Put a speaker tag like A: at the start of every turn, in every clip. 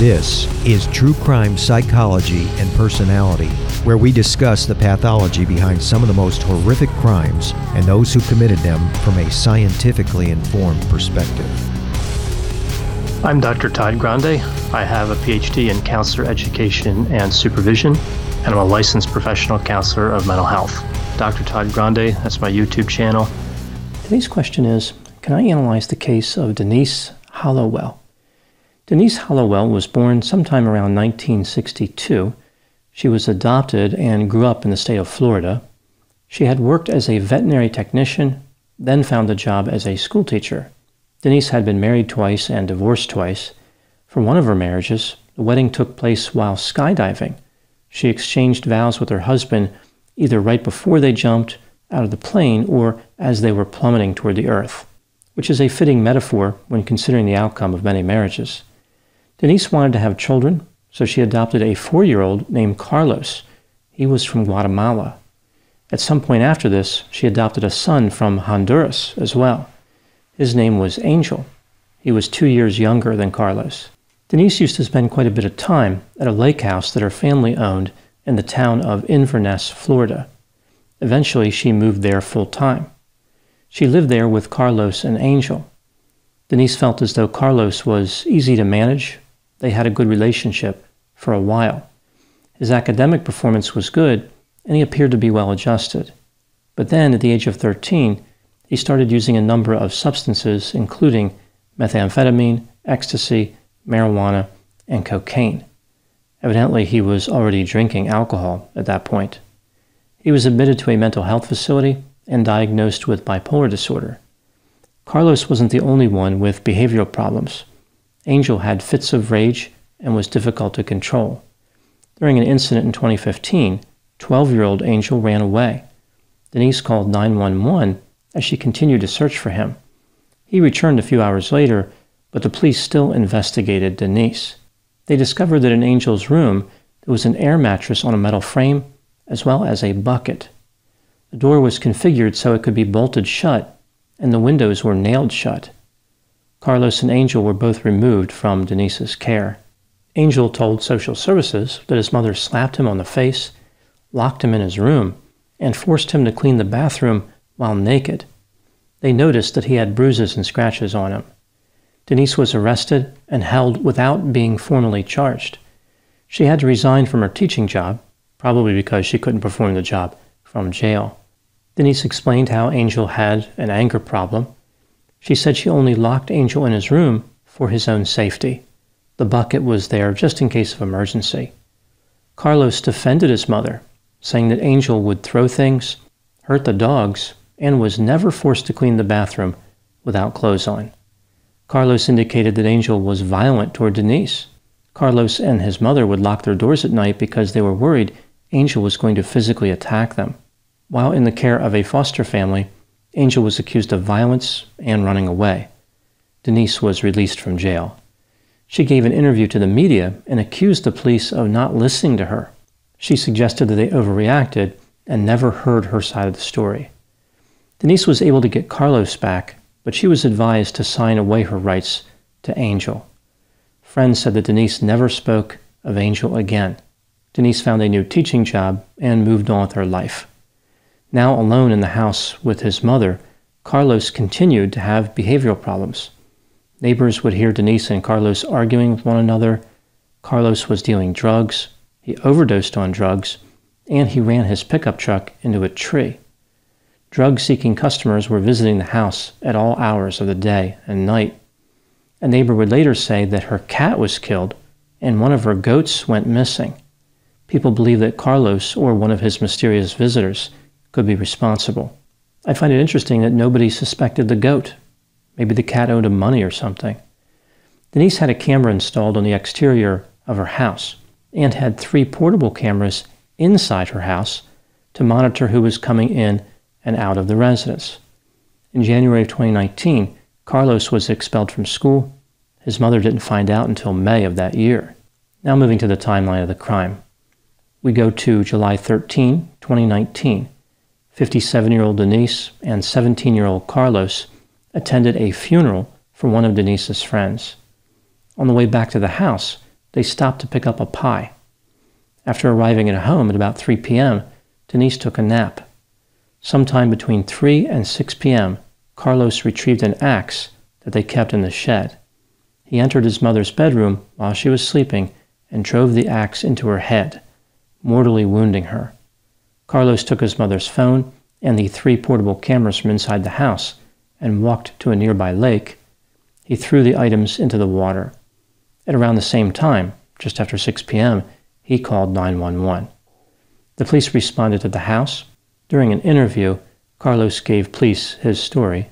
A: This is True Crime Psychology and Personality, where we discuss the pathology behind some of the most horrific crimes and those who committed them from a scientifically informed perspective.
B: I'm Dr. Todd Grande. I have a PhD in counselor education and supervision, and I'm a licensed professional counselor of mental health. Dr. Todd Grande, that's my YouTube channel. Today's question is, can I analyze the case of Denise Hallowell? Denise Hallowell was born sometime around 1962. She was adopted and grew up in the state of Florida. She had worked as a veterinary technician, then found a job as a school teacher. Denise had been married twice and divorced twice. For one of her marriages, the wedding took place while skydiving. She exchanged vows with her husband either right before they jumped out of the plane or as they were plummeting toward the earth, which is a fitting metaphor when considering the outcome of many marriages. Denise wanted to have children, so she adopted a 4-year-old named Carlos. He was from Guatemala. At some point after this, she adopted a son from Honduras as well. His name was Angel. He was 2 years younger than Carlos. Denise used to spend quite a bit of time at a lake house that her family owned in the town of Inverness, Florida. Eventually, she moved there full-time. She lived there with Carlos and Angel. Denise felt as though Carlos was easy to manage. They had a good relationship for a while. His academic performance was good, and he appeared to be well adjusted. But then, at the age of 13, he started using a number of substances, including methamphetamine, ecstasy, marijuana, and cocaine. Evidently, he was already drinking alcohol at that point. He was admitted to a mental health facility and diagnosed with bipolar disorder. Carlos wasn't the only one with behavioral problems. Angel had fits of rage and was difficult to control. During an incident in 2015, 12-year-old Angel ran away. Denise called 911 as she continued to search for him. He returned a few hours later, but the police still investigated Denise. They discovered that in Angel's room, there was an air mattress on a metal frame, as well as a bucket. The door was configured so it could be bolted shut, and the windows were nailed shut. Carlos and Angel were both removed from Denise's care. Angel told social services that his mother slapped him on the face, locked him in his room, and forced him to clean the bathroom while naked. They noticed that he had bruises and scratches on him. Denise was arrested and held without being formally charged. She had to resign from her teaching job, probably because she couldn't perform the job from jail. Denise explained how Angel had an anger problem. She said she only locked Angel in his room for his own safety. The bucket was there just in case of emergency. Carlos defended his mother, saying that Angel would throw things, hurt the dogs, and was never forced to clean the bathroom without clothes on. Carlos indicated that Angel was violent toward Denise. Carlos and his mother would lock their doors at night because they were worried Angel was going to physically attack them. While in the care of a foster family, Angel was accused of violence and running away. Denise was released from jail. She gave an interview to the media and accused the police of not listening to her. She suggested that they overreacted and never heard her side of the story. Denise was able to get Carlos back, but she was advised to sign away her rights to Angel. Friends said that Denise never spoke of Angel again. Denise found a new teaching job and moved on with her life. Now alone in the house with his mother, Carlos continued to have behavioral problems. Neighbors would hear Denise and Carlos arguing with one another. Carlos was dealing drugs. He overdosed on drugs, and he ran his pickup truck into a tree. Drug-seeking customers were visiting the house at all hours of the day and night. A neighbor would later say that her cat was killed and one of her goats went missing. People believe that Carlos or one of his mysterious visitors could be responsible. I find it interesting that nobody suspected the goat. Maybe the cat owed him money or something. Denise had a camera installed on the exterior of her house and had 3 portable cameras inside her house to monitor who was coming in and out of the residence. In January of 2019, Carlos was expelled from school. His mother didn't find out until May of that year. Now moving to the timeline of the crime. We go to July 13, 2019. 57-year-old Denise and 17-year-old Carlos attended a funeral for one of Denise's friends. On the way back to the house, They stopped to pick up a pie. After arriving at home at about 3 p.m., Denise took a nap. Sometime between 3 and 6 p.m., Carlos retrieved an axe that they kept in the shed. He entered his mother's bedroom while she was sleeping and drove the axe into her head, mortally wounding her. Carlos took his mother's phone and the 3 portable cameras from inside the house and walked to a nearby lake. He threw the items into the water. At around the same time, just after 6 p.m., he called 911. The police responded to the house. During an interview, Carlos gave police his story.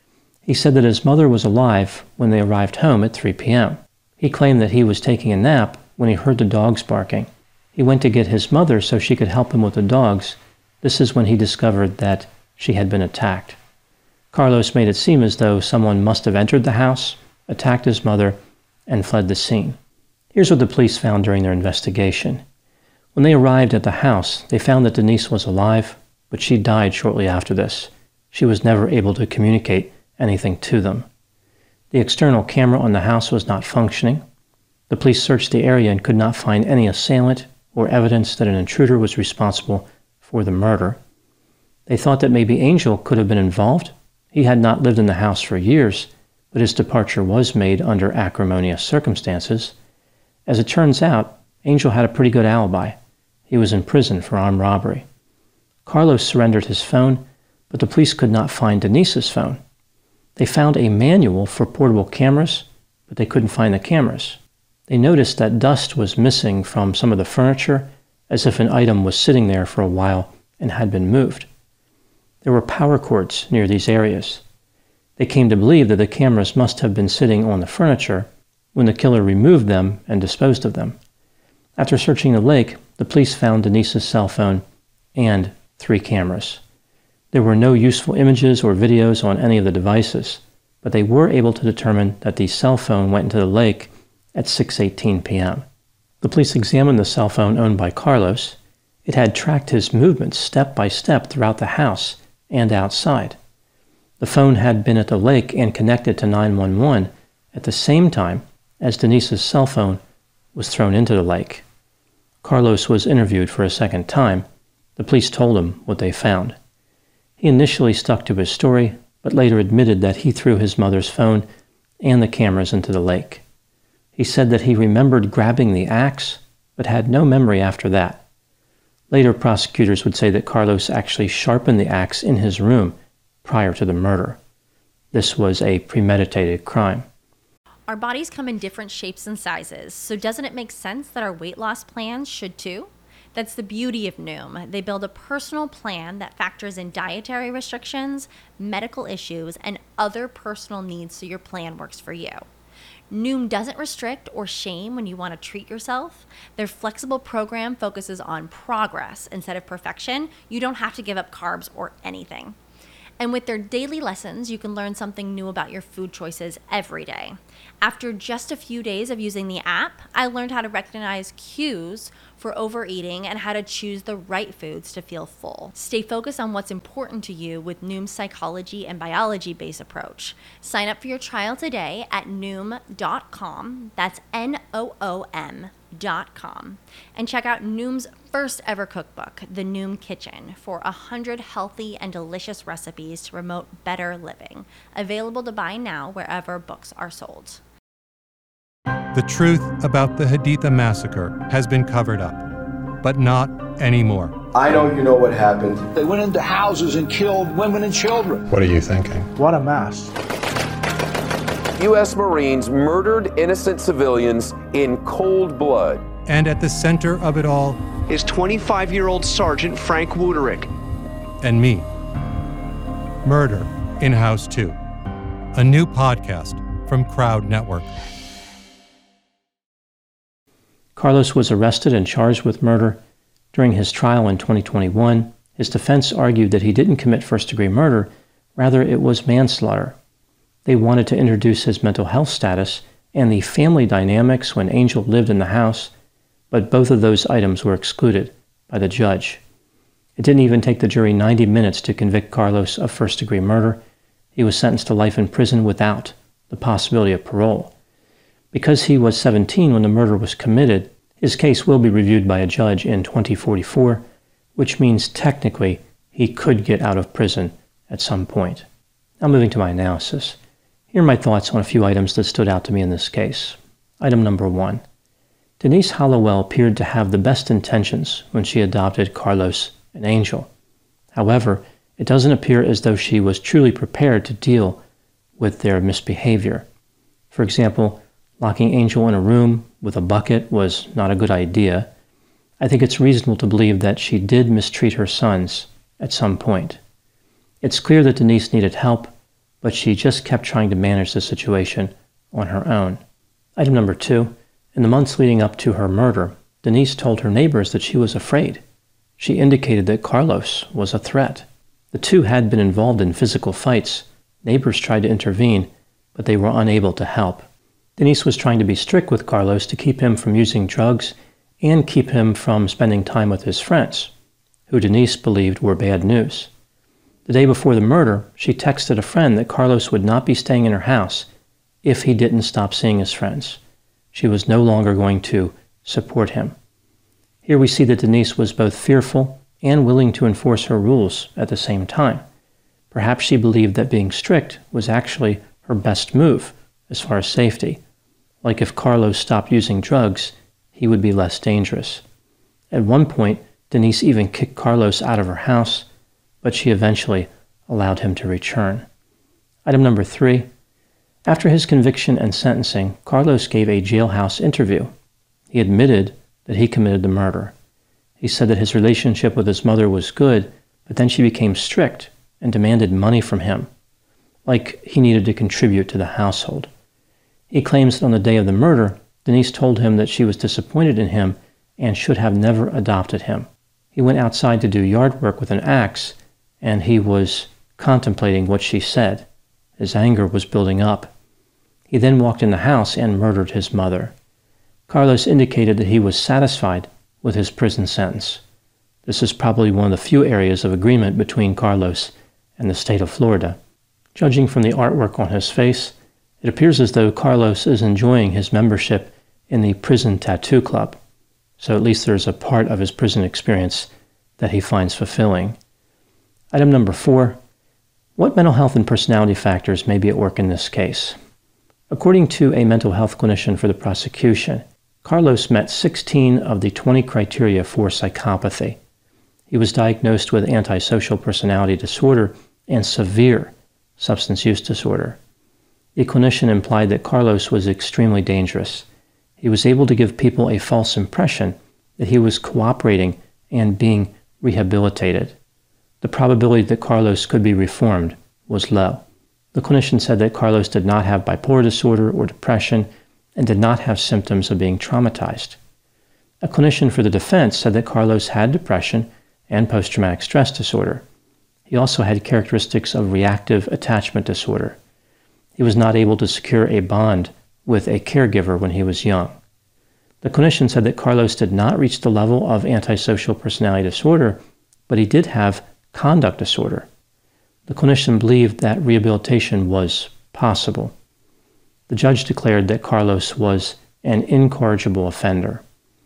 B: He said that his mother was alive when they arrived home at 3 p.m. He claimed that he was taking a nap when he heard the dogs barking. He went to get his mother so she could help him with the dogs. This is when he discovered that she had been attacked. Carlos made it seem as though someone must have entered the house, attacked his mother, and fled the scene. Here's what the police found during their investigation. When they arrived at the house, they found that Denise was alive, but she died shortly after this. She was never able to communicate anything to them. The external camera on the house was not functioning. The police searched the area and could not find any assailant or evidence that an intruder was responsible for the murder. They thought that maybe Angel could have been involved. He had not lived in the house for years, but his departure was made under acrimonious circumstances. As it turns out, Angel had a pretty good alibi. He was in prison for armed robbery. Carlos surrendered his phone, but the police could not find Denise's phone. They found a manual for portable cameras, but they couldn't find the cameras. They noticed that dust was missing from some of the furniture, as if an item was sitting there for a while and had been moved. There were power cords near these areas. They came to believe that the cameras must have been sitting on the furniture when the killer removed them and disposed of them. After searching the lake, the police found Denise's cell phone and 3 cameras. There were no useful images or videos on any of the devices, but they were able to determine that the cell phone went into the lake at 6:18 p.m. The police examined the cell phone owned by Carlos. It had tracked his movements step by step throughout the house and outside. The phone had been at the lake and connected to 911 at the same time as Denise's cell phone was thrown into the lake. Carlos was interviewed for a second time. The police told him what they found. He initially stuck to his story, but later admitted that he threw his mother's phone and the cameras into the lake. He said that he remembered grabbing the axe, but had no memory after that. Later, prosecutors would say that Carlos actually sharpened the axe in his room prior to the murder. This was a premeditated crime.
C: Our bodies come in different shapes and sizes, so doesn't it make sense that our weight loss plans should too? That's the beauty of Noom. They build a personal plan that factors in dietary restrictions, medical issues, and other personal needs so your plan works for you. Noom doesn't restrict or shame when you want to treat yourself. Their flexible program focuses on progress instead of perfection. You don't have to give up carbs or anything. And with their daily lessons, you can learn something new about your food choices every day. After just a few days of using the app, I learned how to recognize cues for overeating and how to choose the right foods to feel full. Stay focused on what's important to you with Noom's psychology and biology-based approach. Sign up for your trial today at Noom.com. That's Noom.com. And check out Noom's first ever cookbook, The Noom Kitchen, for 100 healthy and delicious recipes to promote better living. Available to buy now wherever books are sold.
D: The truth about the Haditha massacre has been covered up, but not anymore.
E: I know you know what happened.
F: They went into houses and killed women and children.
D: What are you thinking?
G: What a mess.
H: U.S. Marines murdered innocent civilians in cold blood.
D: And at the center of it all
G: is 25-year-old Sergeant Frank Wuterich.
D: and me. Murder in House 2, a new podcast from Crowd Network.
B: Carlos was arrested and charged with murder. During his trial in 2021, his defense argued that he didn't commit first-degree murder, rather it was manslaughter. They wanted to introduce his mental health status and the family dynamics when Angel lived in the house, but both of those items were excluded by the judge. It didn't even take the jury 90 minutes to convict Carlos of first-degree murder. He was sentenced to life in prison without the possibility of parole. Because he was 17 when the murder was committed, his case will be reviewed by a judge in 2044, which means technically he could get out of prison at some point. Now moving to my analysis. Here are my thoughts on a few items that stood out to me in this case. Item number 1. Denise Hallowell appeared to have the best intentions when she adopted Carlos and Angel. However, it doesn't appear as though she was truly prepared to deal with their misbehavior. For example, locking Angel in a room with a bucket was not a good idea. I think it's reasonable to believe that she did mistreat her sons at some point. It's clear that Denise needed help, but she just kept trying to manage the situation on her own. Item number 2. In the months leading up to her murder, Denise told her neighbors that she was afraid. She indicated that Carlos was a threat. The two had been involved in physical fights. Neighbors tried to intervene, but they were unable to help. Denise was trying to be strict with Carlos to keep him from using drugs and keep him from spending time with his friends, who Denise believed were bad news. The day before the murder, she texted a friend that Carlos would not be staying in her house if he didn't stop seeing his friends. She was no longer going to support him. Here we see that Denise was both fearful and willing to enforce her rules at the same time. Perhaps she believed that being strict was actually her best move as far as safety. Like if Carlos stopped using drugs, he would be less dangerous. At one point, Denise even kicked Carlos out of her house, but she eventually allowed him to return. Item number 3. After his conviction and sentencing, Carlos gave a jailhouse interview. He admitted that he committed the murder. He said that his relationship with his mother was good, but then she became strict and demanded money from him, like he needed to contribute to the household. He claims that on the day of the murder, Denise told him that she was disappointed in him and should have never adopted him. He went outside to do yard work with an axe, and he was contemplating what she said. His anger was building up. He then walked in the house and murdered his mother. Carlos indicated that he was satisfied with his prison sentence. This is probably one of the few areas of agreement between Carlos and the state of Florida. Judging from the artwork on his face, it appears as though Carlos is enjoying his membership in the prison tattoo club. So at least there's a part of his prison experience that he finds fulfilling. Item number 4. What mental health and personality factors may be at work in this case? According to a mental health clinician for the prosecution, Carlos met 16 of the 20 criteria for psychopathy. He was diagnosed with antisocial personality disorder and severe substance use disorder. The clinician implied that Carlos was extremely dangerous. He was able to give people a false impression that he was cooperating and being rehabilitated. The probability that Carlos could be reformed was low. The clinician said that Carlos did not have bipolar disorder or depression and did not have symptoms of being traumatized. A clinician for the defense said that Carlos had depression and post-traumatic stress disorder. He also had characteristics of reactive attachment disorder. He was not able to secure a bond with a caregiver when he was young. The clinician said that Carlos did not reach the level of antisocial personality disorder, but he did have conduct disorder. The clinician believed that rehabilitation was possible. The judge declared that Carlos was an incorrigible offender.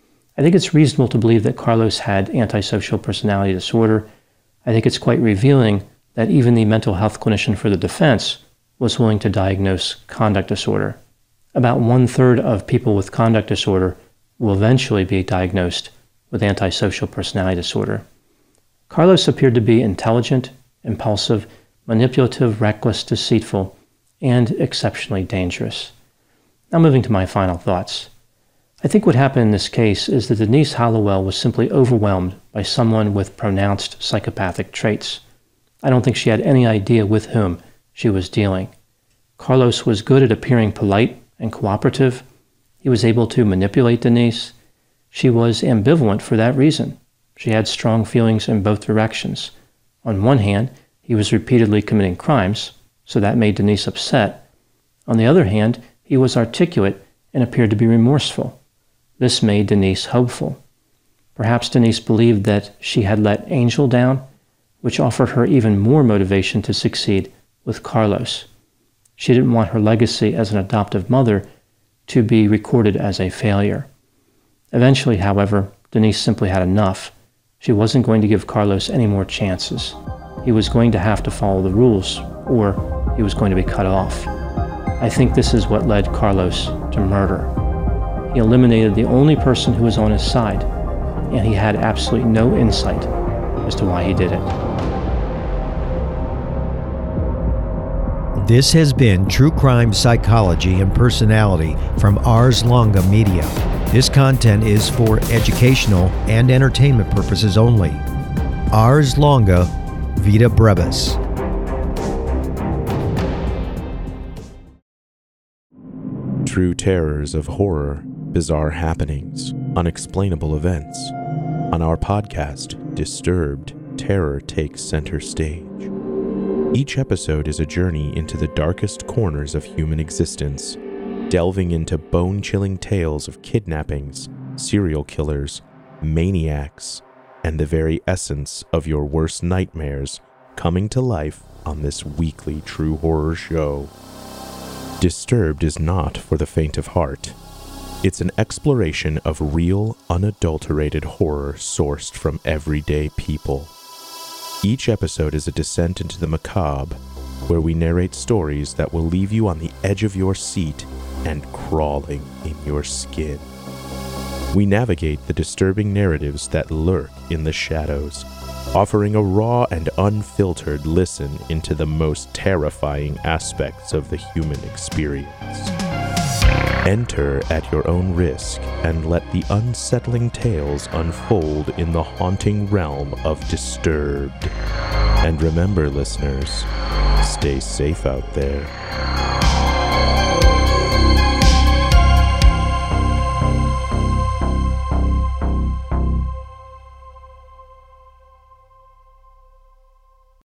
B: I think it's reasonable to believe that Carlos had antisocial personality disorder. I think it's quite revealing that even the mental health clinician for the defense was willing to diagnose conduct disorder. About 1/3 of people with conduct disorder will eventually be diagnosed with antisocial personality disorder. Carlos appeared to be intelligent, impulsive, manipulative, reckless, deceitful, and exceptionally dangerous. Now moving to my final thoughts. I think what happened in this case is that Denise Hallowell was simply overwhelmed by someone with pronounced psychopathic traits. I don't think she had any idea with whom she was dealing. Carlos was good at appearing polite and cooperative. He was able to manipulate Denise. She was ambivalent for that reason. She had strong feelings in both directions. On one hand, he was repeatedly committing crimes, so that made Denise upset. On the other hand, he was articulate and appeared to be remorseful. This made Denise hopeful. Perhaps Denise believed that she had let Angel down, which offered her even more motivation to succeed with Carlos. She didn't want her legacy as an adoptive mother to be recorded as a failure. Eventually, however, Denise simply had enough. She wasn't going to give Carlos any more chances. He was going to have to follow the rules, or he was going to be cut off. I think this is what led Carlos to murder. He eliminated the only person who was on his side, and he had absolutely no insight as to why he did it.
A: This has been True Crime Psychology and Personality from Ars Longa Media. This content is for educational and entertainment purposes only. Ars Longa Vita Brevis.
E: True terrors of horror, bizarre happenings, unexplainable events. On our podcast, Disturbed, terror takes center stage. Each episode is a journey into the darkest corners of human existence, delving into bone-chilling tales of kidnappings, serial killers, maniacs, and the very essence of your worst nightmares coming to life on this weekly true horror show. Disturbed is not for the faint of heart. It's an exploration of real, unadulterated horror sourced from everyday people. Each episode is a descent into the macabre, where we narrate stories that will leave you on the edge of your seat and crawling in your skin. We navigate the disturbing narratives that lurk in the shadows, offering a raw and unfiltered listen into the most terrifying aspects of the human experience. Enter at your own risk and let the unsettling tales unfold in the haunting realm of Disturbed. And remember, listeners, stay safe out there.